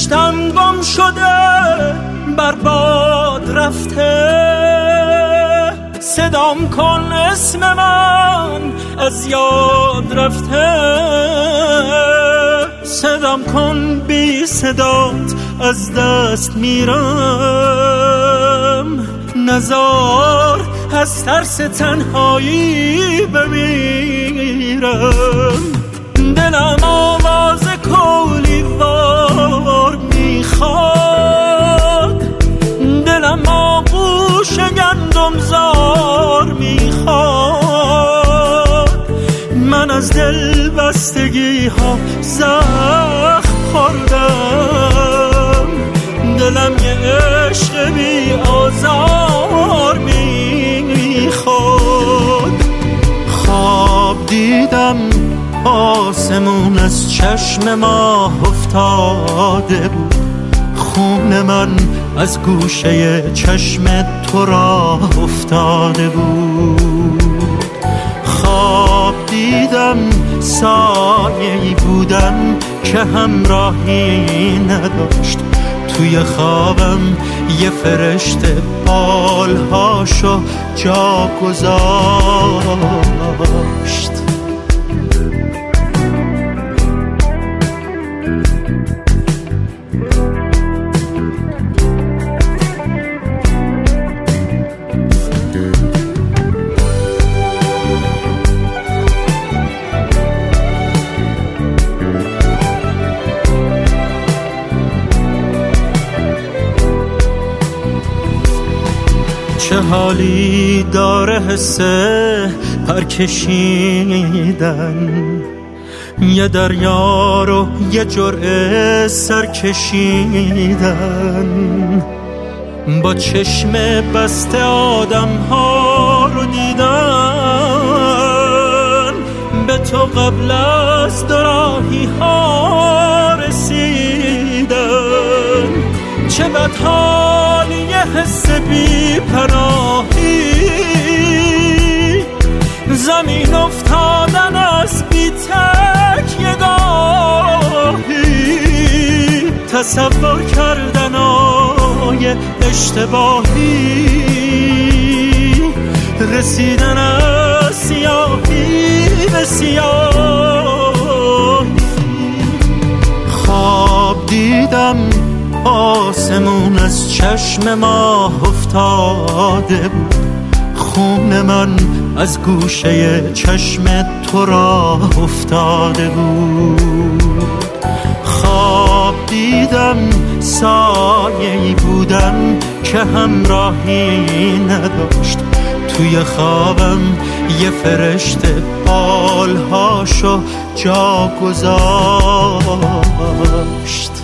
داشتم گم شده برباد رفته، صدام کن اسم من از یاد رفته، صدام کن بی صدات از دست میرم، نزار از ترس تنهایی بمیرم. دلم آواز کولی وار میخواد، دلم آغوش گندم زار میخواد، من از دل بستگی ها زخم خوردم، دلم یه عشق بی آزار میخواد. خواب دیدم آسمون از چشم ماه افتاده بود، خون من از گوشه چشم تو راه افتاده بود. خواب دیدم سایه‌ای بودم که همراهی نداشت، توی خوابم یه فرشته بالهاشو جا گذاشت. چه حالی داره حسه پرکشیدن، یه دریا رو یه جرعه سر کشیدن، با چشم بسته آدم ها رو دیدن، به تو قبل از دوراهی ها رسیدن. چه بدحالی یه حس بی پناهی، زمین افتادن از بی تکیه گاهی، تصور کردن آی اشتباهی، رسیدن از سیاهی به سیاهی. خواب دیدم آسمون از چشم ماه افتاده بود، خون من از گوشه چشم تو راه افتاده بود. خواب دیدم سایه‌ای بودم که همراهی نداشت، توی خوابم یه فرشته بالهاشو جا گذاشت.